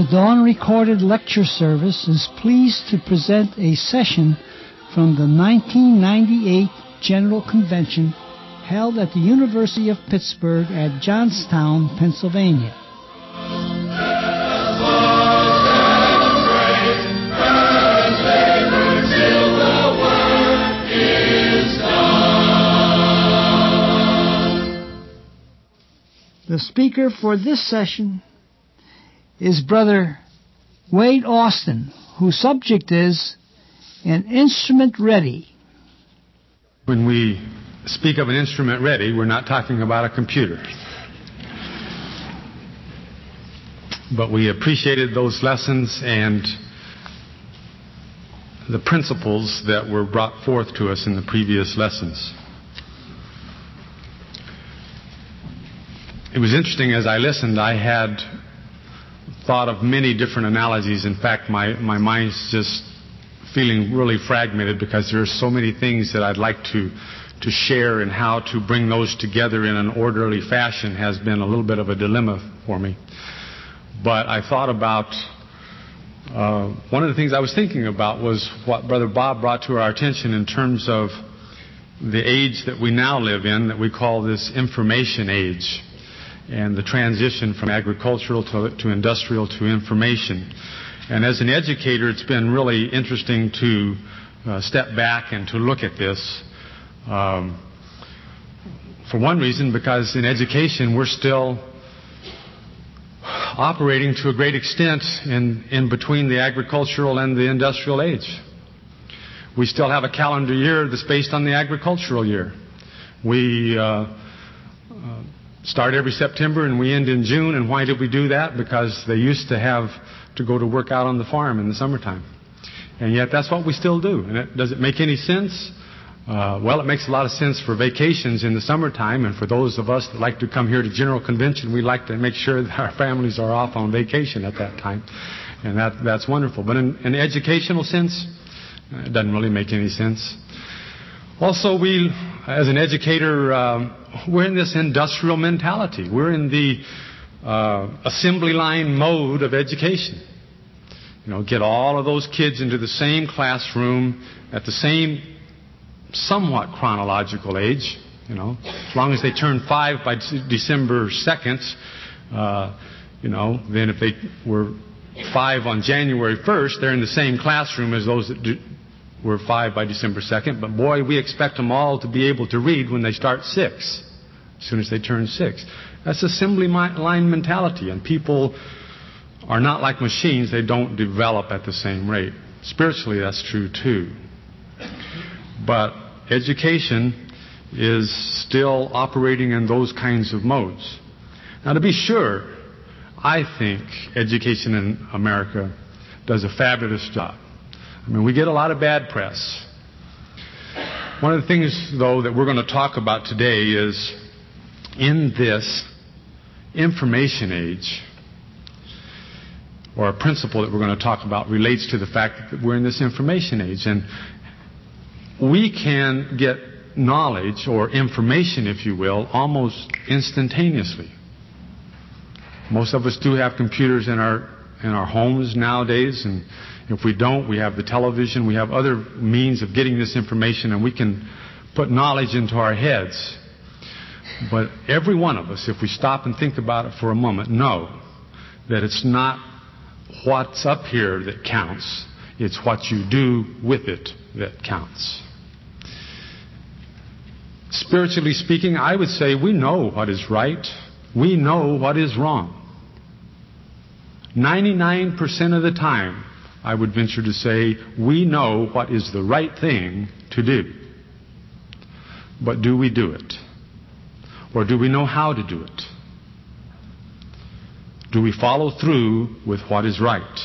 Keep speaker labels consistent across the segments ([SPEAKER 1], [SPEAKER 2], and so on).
[SPEAKER 1] Dawn Recorded Lecture Service is pleased to present a session from the 1998 General Convention held at the University of Pittsburgh at Johnstown, Pennsylvania. The speaker for this session is Brother Wade Austin, whose subject is An Instrument Ready.
[SPEAKER 2] When we speak of an instrument ready, we're not talking about a computer. But we appreciated those lessons and the principles that were brought forth to us in the previous lessons. It was interesting as I listened, I had thought of many different analogies. In fact, my mind's just feeling really fragmented because there are so many things that I'd like to share, and how to bring those together in an orderly fashion has been a little bit of a dilemma for me. But I thought about, one of the things I was thinking about was what Brother Bob brought to our attention in terms of the age that we now live in, that we call this information age, and the transition from agricultural to industrial to information. And as an educator, it's been really interesting to step back and to look at this. For one reason, because in education we're still operating to a great extent in between the agricultural and the industrial age. We still have a calendar year that's based on the agricultural year. We start every September and we end in June. And why did we do that? Because they used to have to go to work out on the farm in the summertime. And yet that's what we still do. And does it make any sense? Well, it makes a lot of sense for vacations in the summertime, and for those of us that like to come here to General Convention, we like to make sure that our families are off on vacation at that time. And that's wonderful. But in an educational sense, it doesn't really make any sense. Also, we, as an educator, we're in this industrial mentality. We're in the assembly line mode of education. You know, get all of those kids into the same classroom at the same somewhat chronological age. You know, as long as they turn 5 by December 2nd, then if they were 5 on January 1st, they're in the same classroom as those that were 5 by December 2nd. But boy, we expect them all to be able to read when they start 6, as soon as they turn 6. That's assembly line mentality, and people are not like machines. They don't develop at the same rate. Spiritually, that's true too. But education is still operating in those kinds of modes. Now, to be sure, I think education in America does a fabulous job. I mean, we get a lot of bad press. One of the things, though, that we're going to talk about today is, in this information age, or a principle that we're going to talk about relates to the fact that we're in this information age. And we can get knowledge or information, if you will, almost instantaneously. Most of us do have computers in our homes nowadays, and if we don't, we have the television, we have other means of getting this information, and we can put knowledge into our heads. But every one of us, if we stop and think about it for a moment, know that it's not what's up here that counts. It's what you do with it that counts. Spiritually speaking, I would say we know what is right. We know what is wrong. 99% of the time, I would venture to say, we know what is the right thing to do. But do we do it? Or do we know how to do it? Do we follow through with what is right?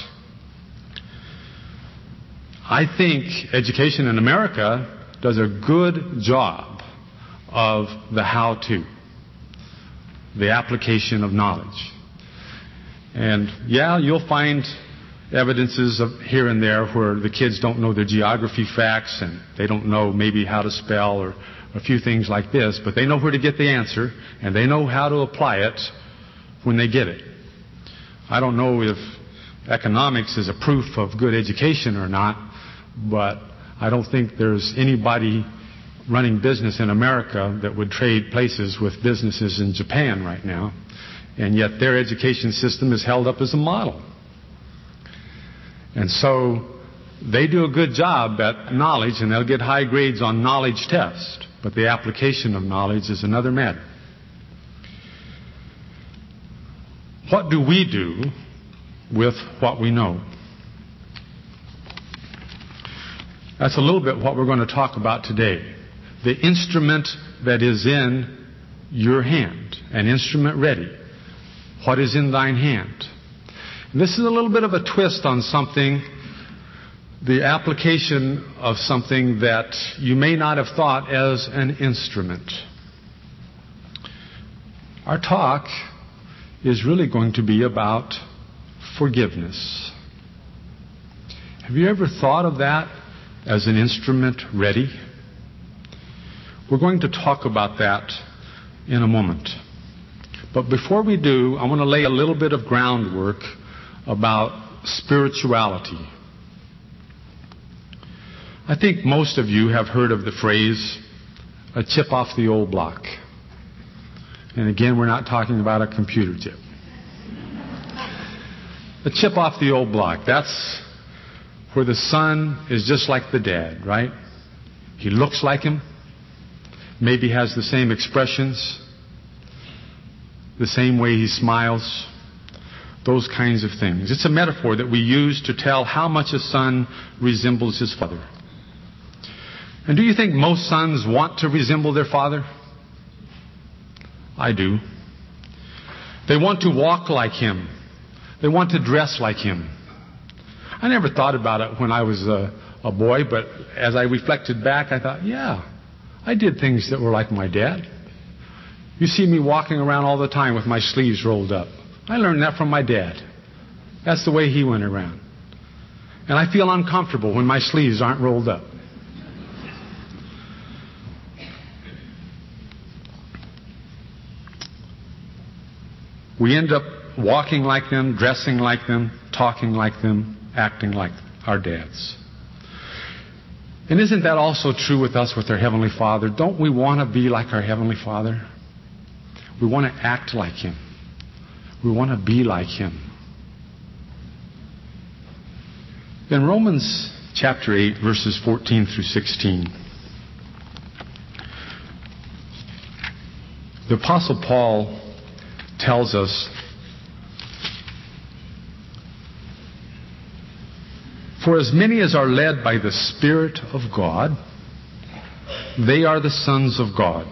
[SPEAKER 2] I think education in America does a good job of the how-to, the application of knowledge. And yeah, you'll find evidences of here and there where the kids don't know their geography facts and they don't know maybe how to spell or a few things like this, but they know where to get the answer and they know how to apply it when they get it. I don't know if economics is a proof of good education or not, but I don't think there's anybody running business in America that would trade places with businesses in Japan right now, and yet their education system is held up as a model. And so they do a good job at knowledge, and they'll get high grades on knowledge tests, but the application of knowledge is another matter. What do we do with what we know? That's a little bit what we're going to talk about today. The instrument that is in your hand, an instrument ready. What is in thine hand? And this is a little bit of a twist on something, the application of something that you may not have thought as an instrument. Our talk is really going to be about forgiveness. Have you ever thought of that as an instrument ready? We're going to talk about that in a moment. But before we do, I want to lay a little bit of groundwork about spirituality. I think most of you have heard of the phrase, a chip off the old block. And again, we're not talking about a computer chip. A chip off the old block. That's where the son is just like the dad, right? He looks like him, maybe has the same expressions, the same way he smiles, those kinds of things. It's a metaphor that we use to tell how much a son resembles his father. And do you think most sons want to resemble their father? I do. They want to walk like him. They want to dress like him. I never thought about it when I was a boy, but as I reflected back, I thought, yeah, I did things that were like my dad. You see me walking around all the time with my sleeves rolled up. I learned that from my dad. That's the way he went around. And I feel uncomfortable when my sleeves aren't rolled up. We end up walking like them, dressing like them, talking like them, acting like our dads. And isn't that also true with us, with our Heavenly Father? Don't we want to be like our Heavenly Father? We want to act like Him. We want to be like Him. In Romans chapter 8, verses 14 through 16, the Apostle Paul tells us, for as many as are led by the Spirit of God, they are the sons of God.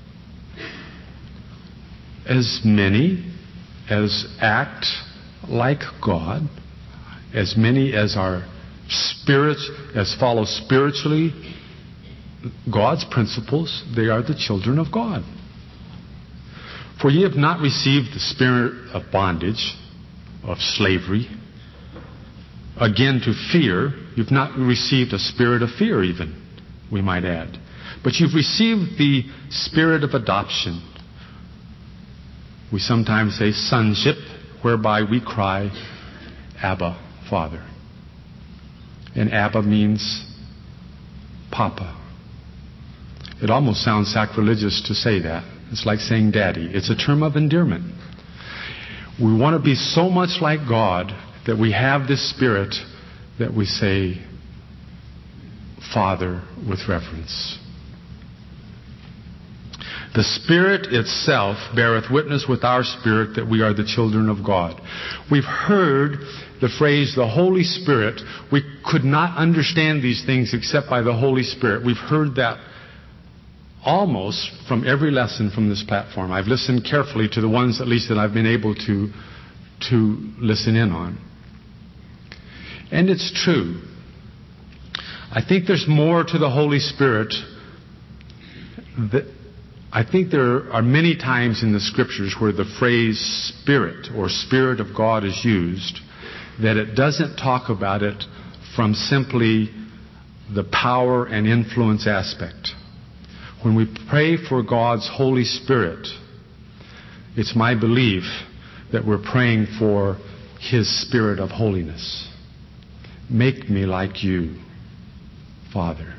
[SPEAKER 2] As many as act like God, as many as are spirits, as follow spiritually God's principles, they are the children of God. For ye have not received the spirit of bondage, of slavery, again to fear. You've not received a spirit of fear even, we might add. But you've received the spirit of adoption. We sometimes say sonship, whereby we cry, Abba, Father. And Abba means Papa. It almost sounds sacrilegious to say that. It's like saying daddy. It's a term of endearment. We want to be so much like God that we have this spirit that we say Father with reverence. The Spirit itself beareth witness with our spirit that we are the children of God. We've heard the phrase the Holy Spirit. We could not understand these things except by the Holy Spirit. We've heard that almost from every lesson from this platform. I've listened carefully to the ones at least that I've been able to listen in on. And it's true. I think there's more to the Holy Spirit. I think there are many times in the Scriptures where the phrase Spirit or Spirit of God is used, that it doesn't talk about it from simply the power and influence aspect. When we pray for God's Holy Spirit, it's my belief that we're praying for His Spirit of holiness. Make me like you, Father.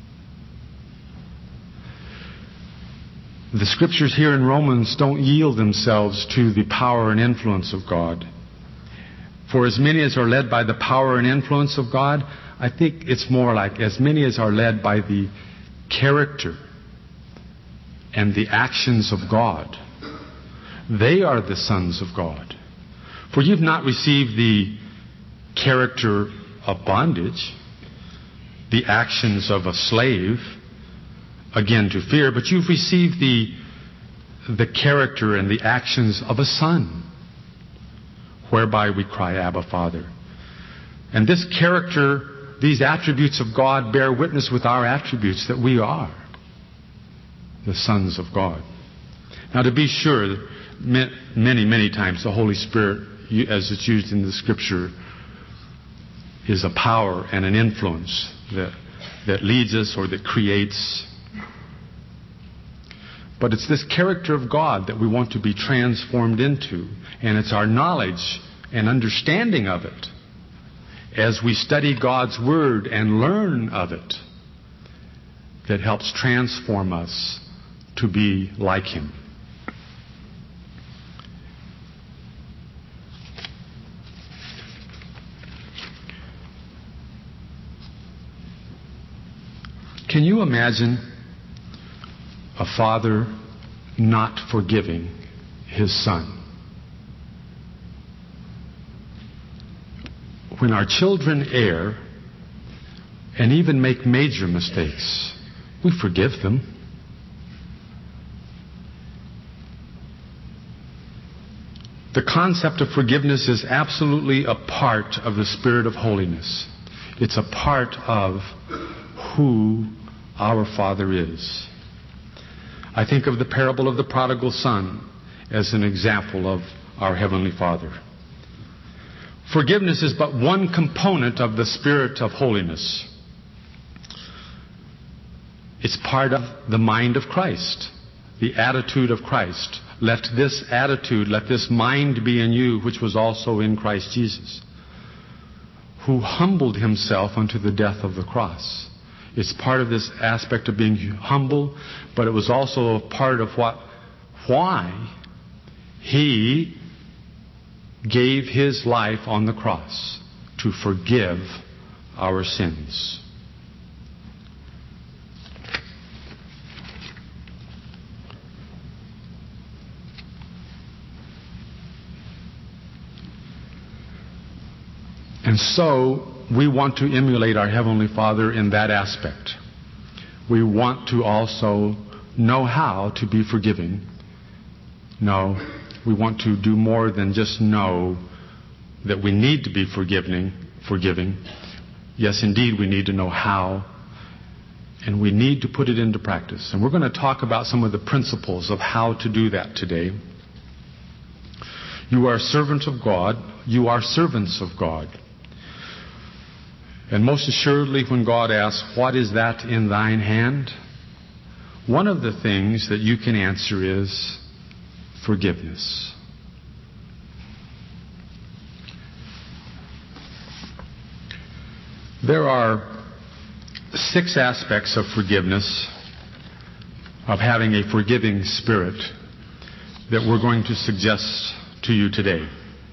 [SPEAKER 2] The scriptures here in Romans don't yield themselves to the power and influence of God. For as many as are led by the power and influence of God, I think it's more like as many as are led by the character and the actions of God. They are the sons of God. For you've not received the character of bondage, the actions of a slave, again to fear, but you've received the character and the actions of a son, whereby we cry, Abba, Father. And this character, these attributes of God bear witness with our attributes that we are the sons of God. Now, to be sure, many, many times the Holy Spirit, as it's used in the Scripture, is a power and an influence that leads us or that creates. But it's this character of God that we want to be transformed into. And it's our knowledge and understanding of it as we study God's Word and learn of it that helps transform us to be like Him. Can you imagine a father not forgiving his son? When our children err and even make major mistakes, we forgive them. The concept of forgiveness is absolutely a part of the Spirit of holiness. It's a part of who our Father is. I think of the parable of the prodigal son as an example of our Heavenly Father. Forgiveness is but one component of the Spirit of holiness. It's part of the mind of Christ, the attitude of Christ. Let this attitude, let this mind be in you, which was also in Christ Jesus, who humbled Himself unto the death of the cross. It's part of this aspect of being humble, but it was also a part of why He gave His life on the cross, to forgive our sins. And so, we want to emulate our Heavenly Father in that aspect. We want to also know how to be forgiving. No, we want to do more than just know that we need to be forgiving. Yes, indeed, we need to know how, and we need to put it into practice. And we're going to talk about some of the principles of how to do that today. You are servants of God. You are servants of God. And most assuredly, when God asks, "What is that in thine hand?" one of the things that you can answer is forgiveness. There are 6 aspects of forgiveness, of having a forgiving spirit, that we're going to suggest to you today.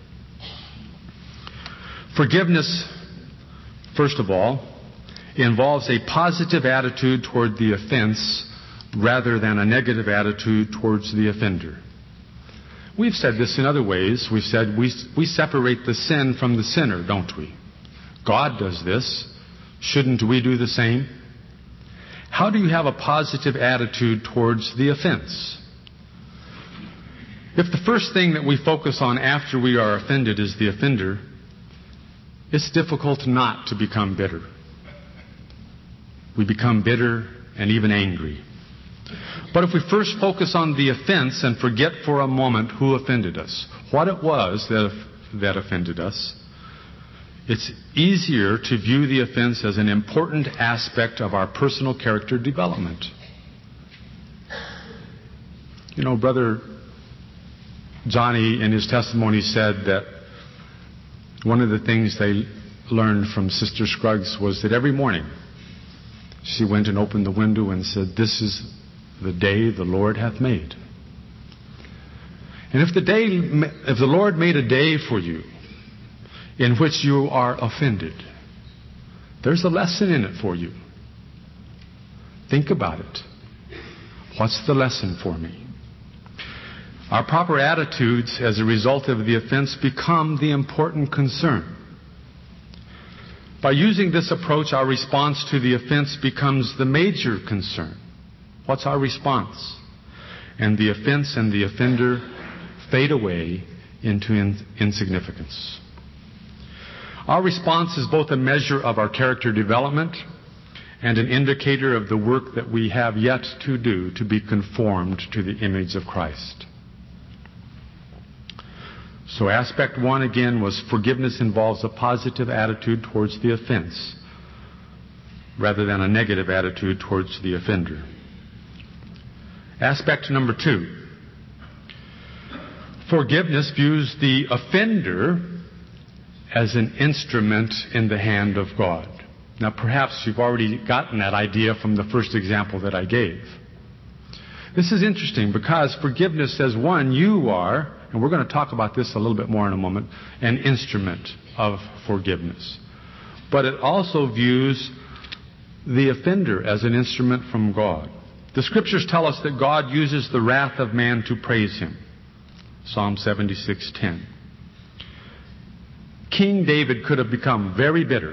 [SPEAKER 2] Forgiveness, first of all, involves a positive attitude toward the offense rather than a negative attitude towards the offender. We've said this in other ways. We've said we separate the sin from the sinner, don't we? God does this. Shouldn't we do the same? How do you have a positive attitude towards the offense? If the first thing that we focus on after we are offended is the offender, it's difficult not to become bitter. We become bitter and even angry. But if we first focus on the offense and forget for a moment who offended us, what it was that offended us, it's easier to view the offense as an important aspect of our personal character development. You know, Brother Johnny in his testimony said that One of the things they learned from Sister Scruggs was that every morning she went and opened the window and said, "This is the day the Lord hath made." And if the Lord made a day for you in which you are offended, there's a lesson in it for you. Think about it. What's the lesson for me? Our proper attitudes as a result of the offense become the important concern. By using this approach, our response to the offense becomes the major concern. What's our response? And the offense and the offender fade away into insignificance. Our response is both a measure of our character development and an indicator of the work that we have yet to do to be conformed to the image of Christ. So aspect one again was forgiveness involves a positive attitude towards the offense rather than a negative attitude towards the offender. Aspect number two. Forgiveness views the offender as an instrument in the hand of God. Now perhaps you've already gotten that idea from the first example that I gave. This is interesting because forgiveness says, one, you are, and we're going to talk about this a little bit more in a moment, an instrument of forgiveness. But it also views the offender as an instrument from God. The Scriptures tell us that God uses the wrath of man to praise Him. Psalm 76:10. King David could have become very bitter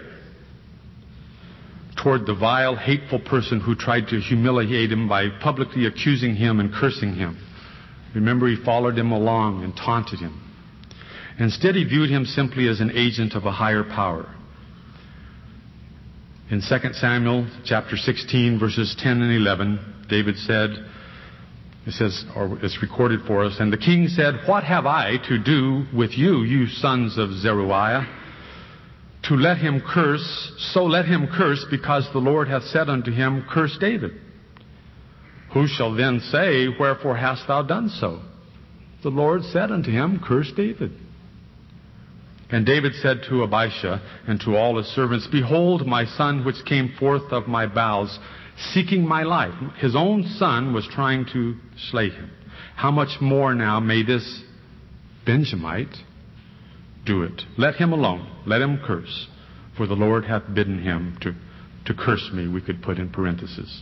[SPEAKER 2] toward the vile, hateful person who tried to humiliate him by publicly accusing him and cursing him. Remember, he followed him along and taunted him. Instead, he viewed him simply as an agent of a higher power. In 2 Samuel chapter 16, verses 10 and 11, David said, it says, or it's recorded for us, "And the king said, What have I to do with you, you sons of Zeruiah? To let him curse, so let him curse, because the Lord hath said unto him, Curse David. Who shall then say, Wherefore hast thou done so? The Lord said unto him, Curse David. And David said to Abishai and to all his servants, Behold, my son which came forth of my bowels, seeking my life." His own son was trying to slay him. "How much more now may this Benjamite do it? Let him alone. Let him curse. For the Lord hath bidden him to curse me," we could put in parentheses.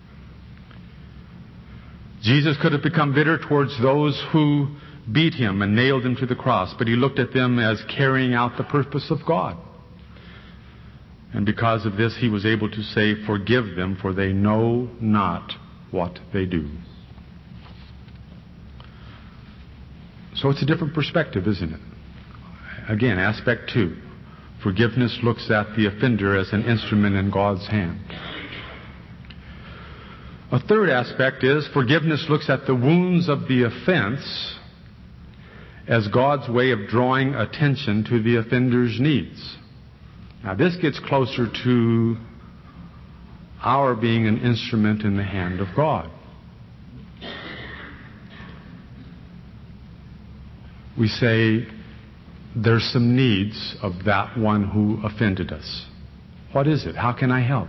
[SPEAKER 2] Jesus could have become bitter towards those who beat him and nailed him to the cross, but he looked at them as carrying out the purpose of God. And because of this, he was able to say, "Forgive them, for they know not what they do." So it's a different perspective, isn't it? Again, aspect two. Forgiveness looks at the offender as an instrument in God's hand. A third aspect is forgiveness looks at the wounds of the offense as God's way of drawing attention to the offender's needs. Now, this gets closer to our being an instrument in the hand of God. We say, there's some needs of that one who offended us. What is it? How can I help?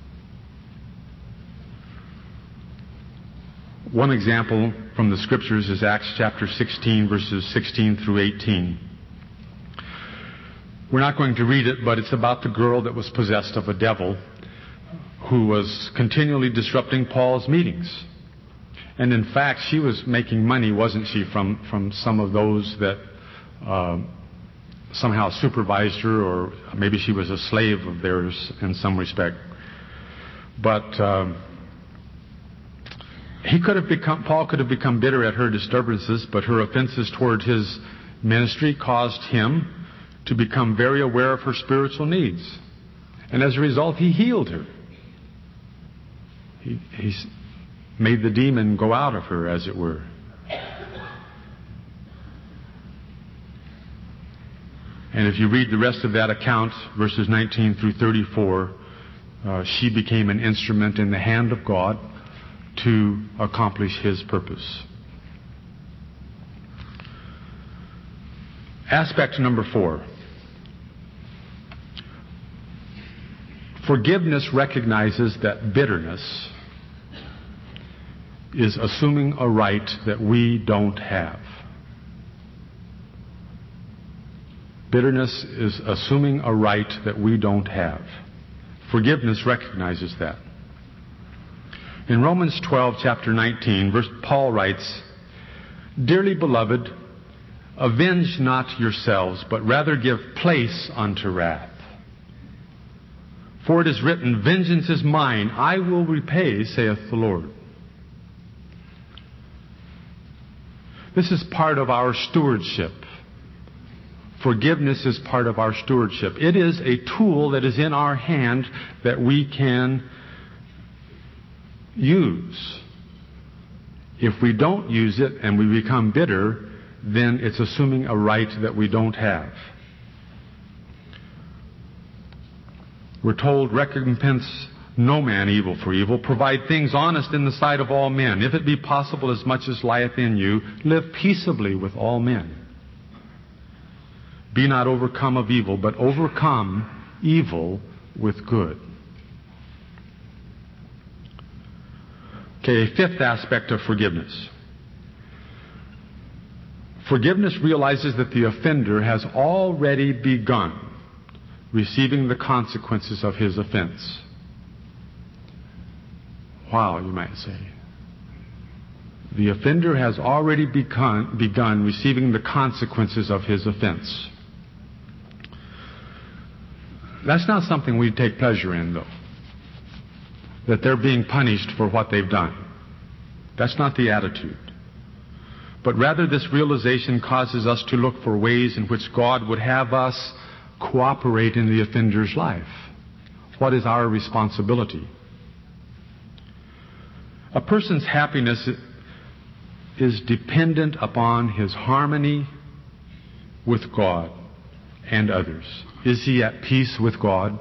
[SPEAKER 2] One example from the Scriptures is Acts chapter 16, verses 16 through 18. We're not going to read it, but it's about the girl that was possessed of a devil who was continually disrupting Paul's meetings. And in fact, she was making money, wasn't she, from some of those that somehow supervised her, or maybe she was a slave of theirs in some respect. But Paul could have become bitter at her disturbances, but her offenses toward his ministry caused him to become very aware of her spiritual needs. And as a result, he healed her. He made the demon go out of her, as it were. And if you read the rest of that account, verses 19 through 34, she became an instrument in the hand of God to accomplish His purpose. Aspect number 4. Forgiveness recognizes that bitterness is assuming a right that we don't have. Bitterness is assuming a right that we don't have. Forgiveness recognizes that. In Romans 12, chapter 19, Paul writes, "Dearly beloved, avenge not yourselves, but rather give place unto wrath. For it is written, vengeance is mine, I will repay, saith the Lord." This is part of our stewardship. Forgiveness is part of our stewardship. It is a tool that is in our hand that we can use. If we don't use it and we become bitter, then it's assuming a right that we don't have. We're told, recompense no man evil for evil. Provide things honest in the sight of all men. If it be possible, as much as lieth in you, live peaceably with all men. Be not overcome of evil, but overcome evil with good. Okay, a fifth aspect of forgiveness. Forgiveness realizes that the offender has already begun receiving the consequences of his offense. Wow, you might say. The offender has already begun receiving the consequences of his offense. That's not something we take pleasure in, though. That they're being punished for what they've done. That's not the attitude. But rather, this realization causes us to look for ways in which God would have us cooperate in the offender's life. What is our responsibility? A person's happiness is dependent upon his harmony with God and others. Is he at peace with God?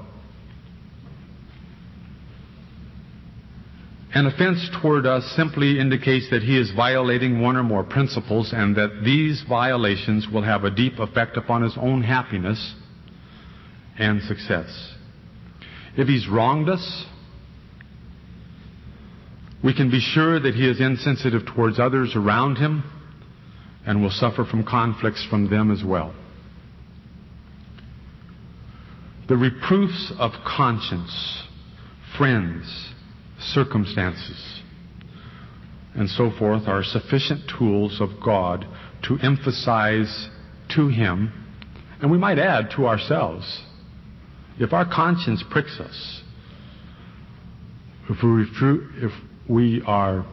[SPEAKER 2] An offense toward us simply indicates that he is violating one or more principles, and that these violations will have a deep effect upon his own happiness and success. If he's wronged us, we can be sure that he is insensitive towards others around him and will suffer from conflicts from them as well. The reproofs of conscience, friends, circumstances, and so forth are sufficient tools of God to emphasize to him, and we might add to ourselves. If our conscience pricks us, if we are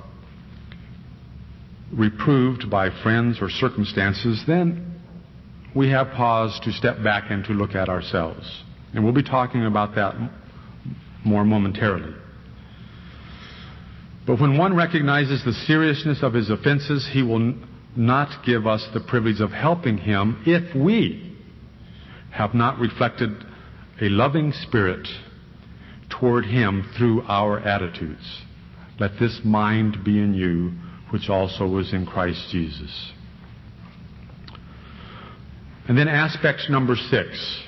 [SPEAKER 2] reproved by friends or circumstances, then we have pause to step back and to look at ourselves. And we'll be talking about that more momentarily. But when one recognizes the seriousness of his offenses, he will not give us the privilege of helping him if we have not reflected a loving spirit toward him through our attitudes. Let this mind be in you, which also was in Christ Jesus. And then aspect number 6.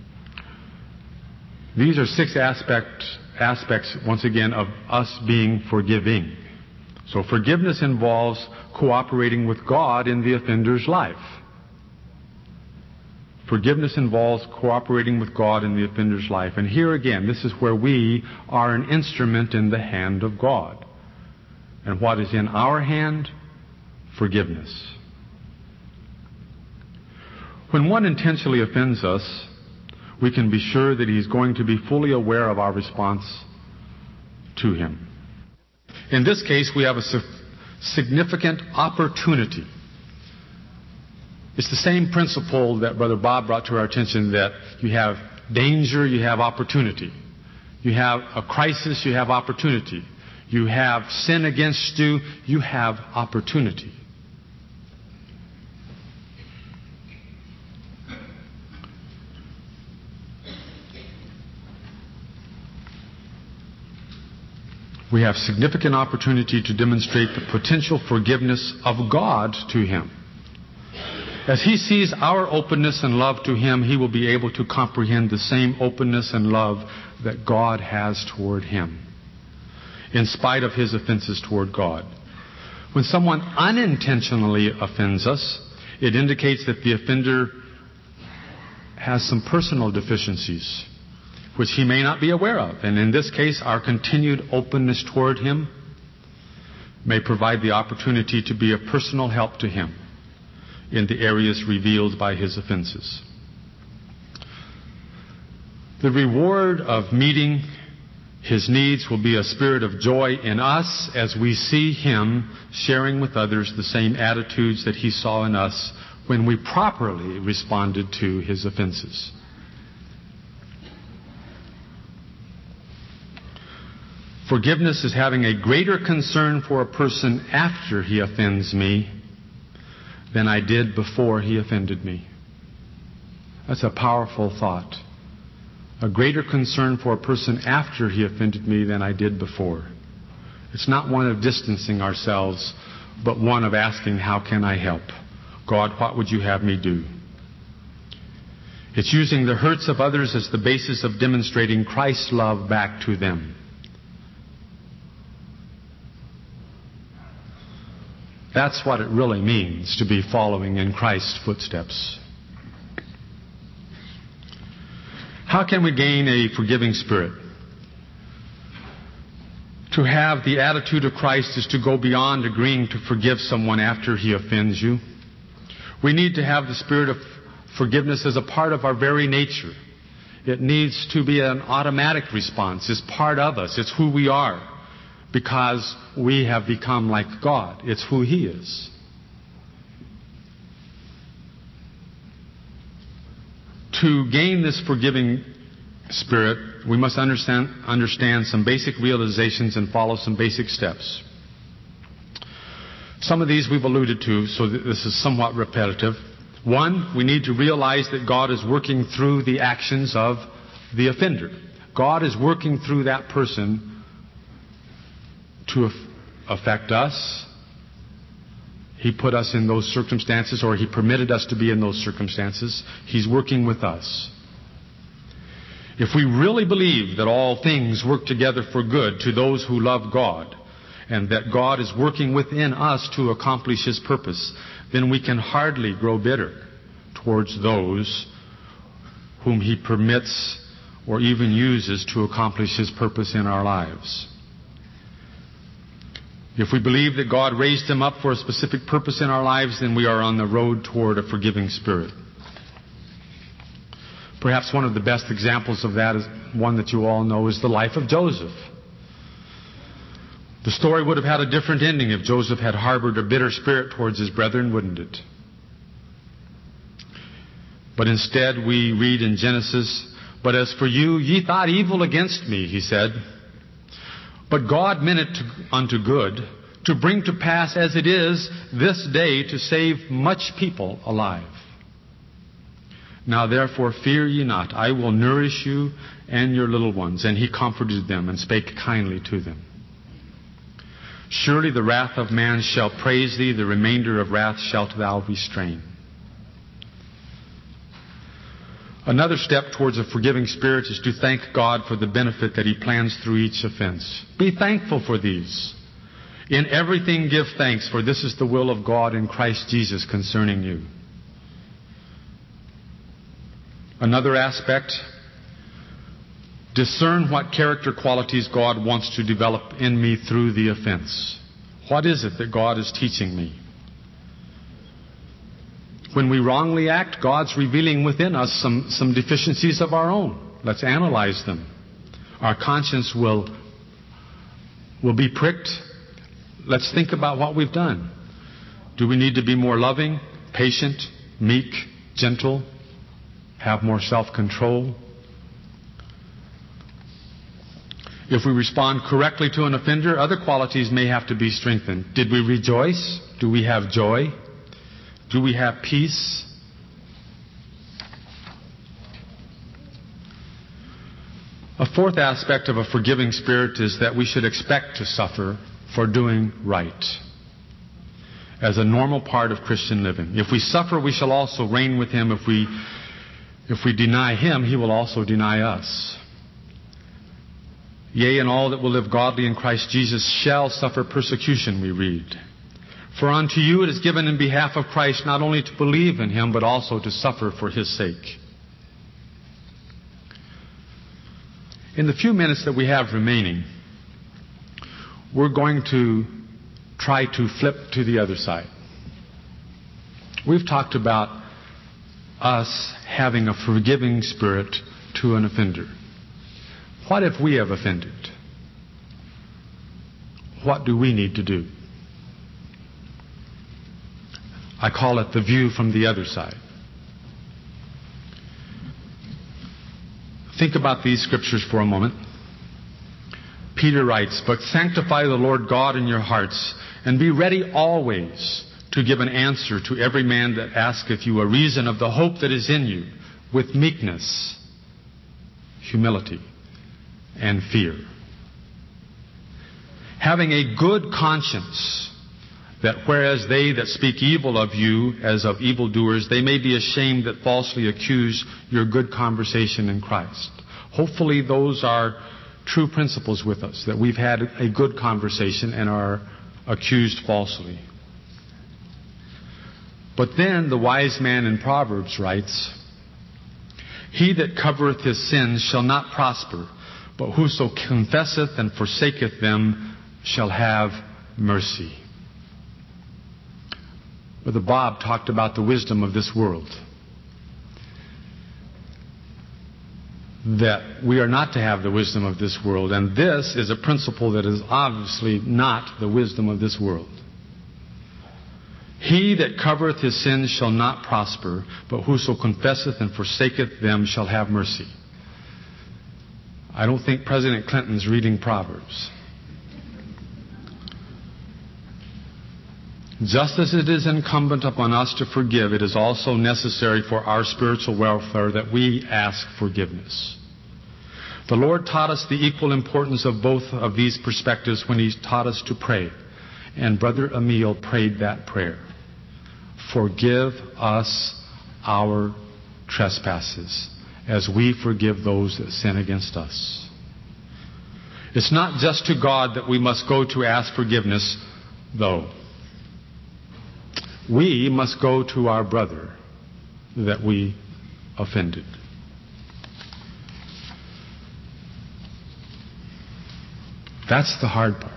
[SPEAKER 2] These are 6 aspects, once again, of us being forgiving. So forgiveness involves cooperating with God in the offender's life. Forgiveness involves cooperating with God in the offender's life. And here again, this is where we are an instrument in the hand of God. And what is in our hand? Forgiveness. When one intentionally offends us, we can be sure that he's going to be fully aware of our response to him. In this case, we have a significant opportunity. It's the same principle that Brother Bob brought to our attention, that you have danger, you have opportunity. You have a crisis, you have opportunity. You have sin against you, you have opportunity. We have significant opportunity to demonstrate the potential forgiveness of God to him. As he sees our openness and love to him, he will be able to comprehend the same openness and love that God has toward him, in spite of his offenses toward God. When someone unintentionally offends us, it indicates that the offender has some personal deficiencies, which he may not be aware of. And in this case, our continued openness toward him may provide the opportunity to be a personal help to him in the areas revealed by his offenses. The reward of meeting his needs will be a spirit of joy in us as we see him sharing with others the same attitudes that he saw in us when we properly responded to his offenses. Forgiveness is having a greater concern for a person after he offends me than I did before he offended me. That's a powerful thought. A greater concern for a person after he offended me than I did before. It's not one of distancing ourselves, but one of asking, how can I help? God, what would you have me do? It's using the hurts of others as the basis of demonstrating Christ's love back to them. That's what it really means to be following in Christ's footsteps. How can we gain a forgiving spirit? To have the attitude of Christ is to go beyond agreeing to forgive someone after he offends you. We need to have the spirit of forgiveness as a part of our very nature. It needs to be an automatic response. It's part of us. It's who we are. Because we have become like God. It's who He is. To gain this forgiving spirit, we must understand some basic realizations and follow some basic steps. Some of these we've alluded to, so this is somewhat repetitive. One, we need to realize that God is working through the actions of the offender. God is working through that person to affect us. He put us in those circumstances, or He permitted us to be in those circumstances. He's working with us. If we really believe that all things work together for good to those who love God, and that God is working within us to accomplish His purpose, then we can hardly grow bitter towards those whom He permits or even uses to accomplish His purpose in our lives. If we believe that God raised them up for a specific purpose in our lives, then we are on the road toward a forgiving spirit. Perhaps one of the best examples of that is one that you all know, is the life of Joseph. The story would have had a different ending if Joseph had harbored a bitter spirit towards his brethren, wouldn't it? But instead we read in Genesis, "But as for you, ye thought evil against me," he said. "But God meant it unto good, to bring to pass as it is this day, to save much people alive. Now therefore fear ye not, I will nourish you and your little ones." And he comforted them and spake kindly to them. "Surely the wrath of man shall praise thee, the remainder of wrath shalt thou restrain." Another step towards a forgiving spirit is to thank God for the benefit that He plans through each offense. Be thankful for these. "In everything give thanks, for this is the will of God in Christ Jesus concerning you." Another aspect, discern what character qualities God wants to develop in me through the offense. What is it that God is teaching me? When we wrongly act, God's revealing within us some deficiencies of our own. Let's analyze them. Our conscience will be pricked. Let's think about what we've done. Do we need to be more loving, patient, meek, gentle, have more self-control? If we respond correctly to an offender, other qualities may have to be strengthened. Did we rejoice? Do we have joy? Do we have peace? A fourth aspect of a forgiving spirit is that we should expect to suffer for doing right. as a normal part of Christian living. If we suffer, we shall also reign with Him. If we deny Him, He will also deny us. Yea, and all that will live godly in Christ Jesus shall suffer persecution, we read. For unto you it is given in behalf of Christ not only to believe in Him, but also to suffer for His sake. In the few minutes that we have remaining, we're going to try to flip to the other side. We've talked about us having a forgiving spirit to an offender. What if we have offended? What do we need to do? I call it the view from the other side. Think about these scriptures for a moment. Peter writes, "But sanctify the Lord God in your hearts, and be ready always to give an answer to every man that asketh you a reason of the hope that is in you, with meekness, humility, and fear. Having a good conscience, that whereas they that speak evil of you as of evildoers, they may be ashamed that falsely accuse your good conversation in Christ." Hopefully those are true principles with us, that we've had a good conversation and are accused falsely. But then the wise man in Proverbs writes, "He that covereth his sins shall not prosper, but whoso confesseth and forsaketh them shall have mercy." Brother Bob talked about the wisdom of this world. That we are not to have the wisdom of this world. And this is a principle that is obviously not the wisdom of this world. "He that covereth his sins shall not prosper, but whoso confesseth and forsaketh them shall have mercy." I don't think President Clinton's reading Proverbs. Just as it is incumbent upon us to forgive, it is also necessary for our spiritual welfare that we ask forgiveness. The Lord taught us the equal importance of both of these perspectives when He taught us to pray. And Brother Emil prayed that prayer. "Forgive us our trespasses, as we forgive those that sin against us." It's not just to God that we must go to ask forgiveness, though. We must go to our brother that we offended. That's the hard part.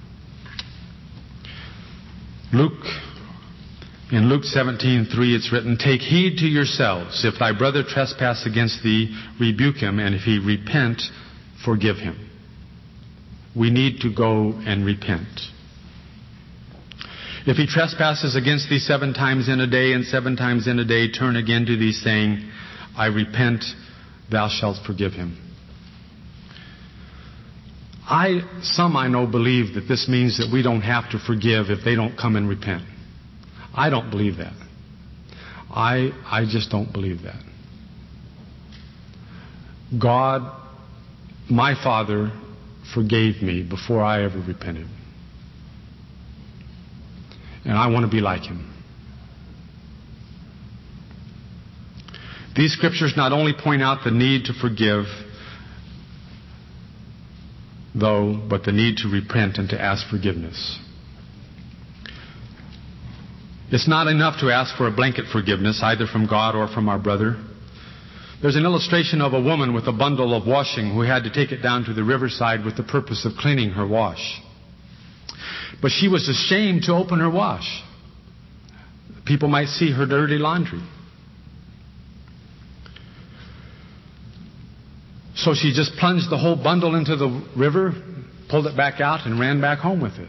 [SPEAKER 2] In Luke 17:3 it's written, "Take heed to yourselves. If thy brother trespass against thee, rebuke him, and if he repent, forgive him." We need to go and repent. "If he trespasses against thee 7 times in a day, and 7 times in a day turn again to thee, saying, I repent, thou shalt forgive him." Some I know believe that this means that we don't have to forgive if they don't come and repent. I don't believe that. I just don't believe that. God, my Father, forgave me before I ever repented. And I want to be like Him. These scriptures not only point out the need to forgive, though, but the need to repent and to ask forgiveness. It's not enough to ask for a blanket forgiveness, either from God or from our brother. There's an illustration of a woman with a bundle of washing who had to take it down to the riverside with the purpose of cleaning her wash. But she was ashamed to open her wash. People might see her dirty laundry. So she just plunged the whole bundle into the river, pulled it back out, and ran back home with it.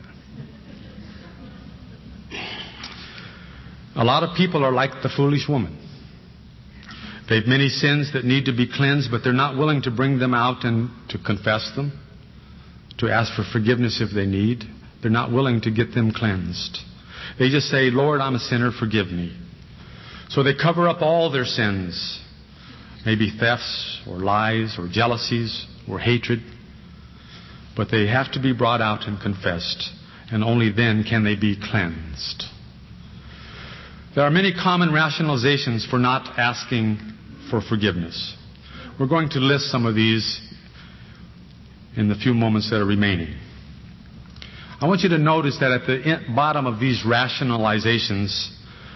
[SPEAKER 2] A lot of people are like the foolish woman. They have many sins that need to be cleansed, but they're not willing to bring them out and to confess them, to ask for forgiveness if they need. They're not willing to get them cleansed. They just say, "Lord, I'm a sinner, forgive me." So they cover up all their sins. Maybe thefts or lies or jealousies or hatred. But they have to be brought out and confessed. And only then can they be cleansed. There are many common rationalizations for not asking for forgiveness. We're going to list some of these in the few moments that are remaining. I want you to notice that at the bottom of these rationalizations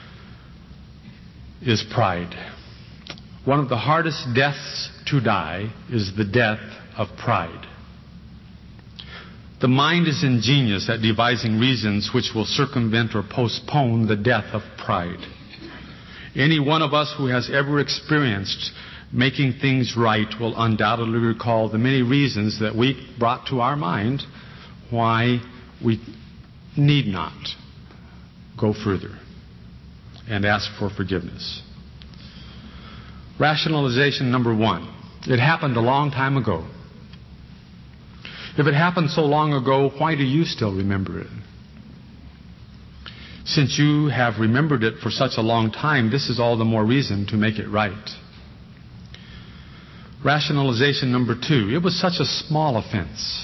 [SPEAKER 2] is pride. One of the hardest deaths to die is the death of pride. The mind is ingenious at devising reasons which will circumvent or postpone the death of pride. Any one of us who has ever experienced making things right will undoubtedly recall the many reasons that we brought to our mind why we need not go further and ask for forgiveness. Rationalization number 1. It happened a long time ago. If it happened so long ago, why do you still remember it? Since you have remembered it for such a long time, this is all the more reason to make it right. Rationalization number 2. It was such a small offense.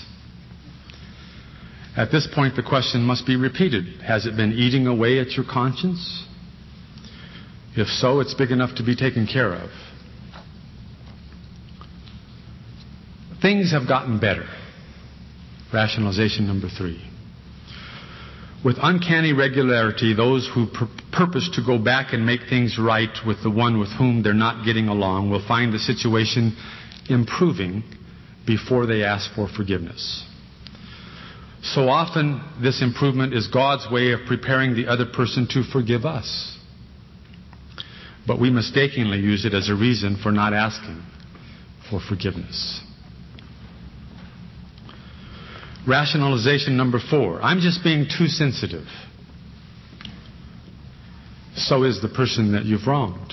[SPEAKER 2] At this point, the question must be repeated. Has it been eating away at your conscience? If so, it's big enough to be taken care of. Things have gotten better. Rationalization number 3. With uncanny regularity, those who purpose to go back and make things right with the one with whom they're not getting along will find the situation improving before they ask for forgiveness. So often, this improvement is God's way of preparing the other person to forgive us. But we mistakenly use it as a reason for not asking for forgiveness. Rationalization number 4. I'm just being too sensitive. So is the person that you've wronged.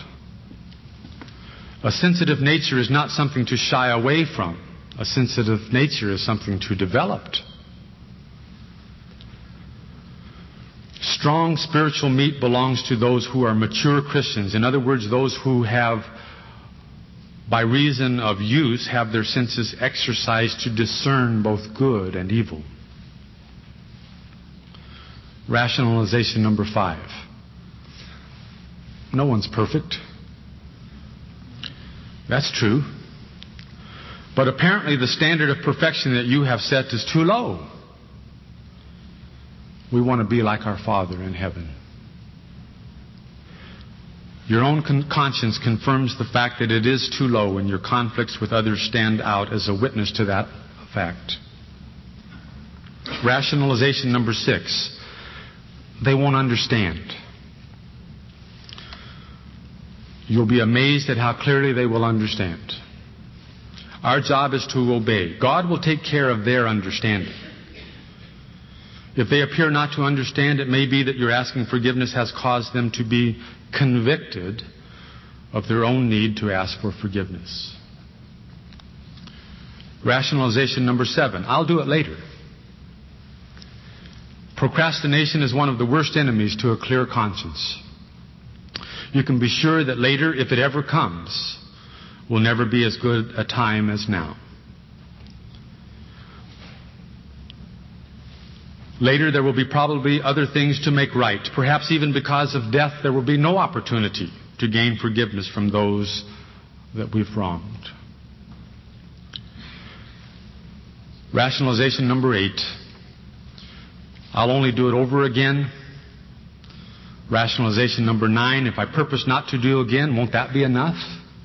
[SPEAKER 2] A sensitive nature is not something to shy away from. A sensitive nature is something to develop. Strong spiritual meat belongs to those who are mature Christians. In other words, those who have, by reason of use, have their senses exercised to discern both good and evil. Rationalization number 5. No one's perfect. That's true. But apparently the standard of perfection that you have set is too low. We want to be like our Father in heaven. Your own conscience confirms the fact that it is too low, and your conflicts with others stand out as a witness to that fact. Rationalization number 6. They won't understand. You'll be amazed at how clearly they will understand. Our job is to obey. God will take care of their understanding. If they appear not to understand, it may be that your asking forgiveness has caused them to be convicted of their own need to ask for forgiveness. Rationalization number 7. I'll do it later. Procrastination is one of the worst enemies to a clear conscience. You can be sure that later, if it ever comes, will never be as good a time as now. Later, there will be probably other things to make right. Perhaps even because of death, there will be no opportunity to gain forgiveness from those that we've wronged. Rationalization number 8. I'll only do it over again. Rationalization number 9. If I purpose not to do again, won't that be enough?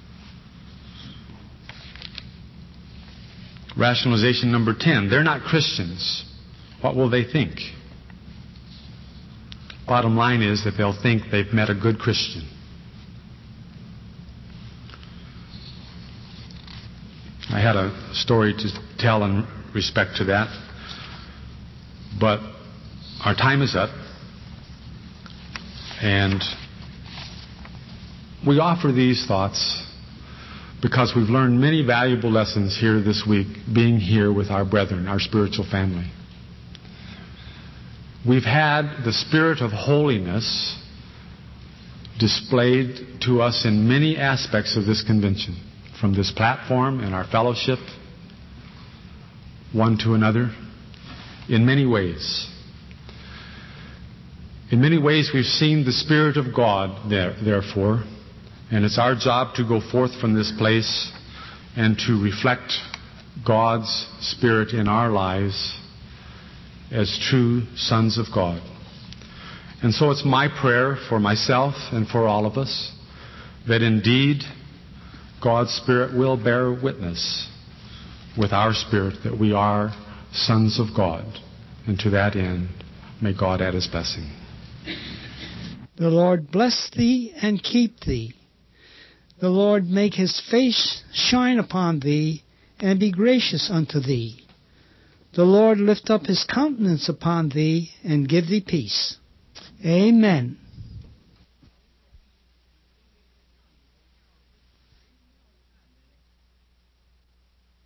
[SPEAKER 2] Rationalization number 10. They're not Christians. What will they think? Bottom line is that they'll think they've met a good Christian. I had a story to tell in respect to that, but our time is up, and we offer these thoughts because we've learned many valuable lessons here this week, being here with our brethren, our spiritual family. We've had the spirit of holiness displayed to us in many aspects of this convention, from this platform and our fellowship, one to another, in many ways. In many ways, we've seen the Spirit of God therefore, and it's our job to go forth from this place and to reflect God's Spirit in our lives as true sons of God. And so it's my prayer for myself and for all of us that indeed God's Spirit will bear witness with our spirit that we are sons of God. And to that end, may God add His blessing.
[SPEAKER 1] The Lord bless thee and keep thee. The Lord make His face shine upon thee and be gracious unto thee. The Lord lift up His countenance upon thee and give thee peace. Amen.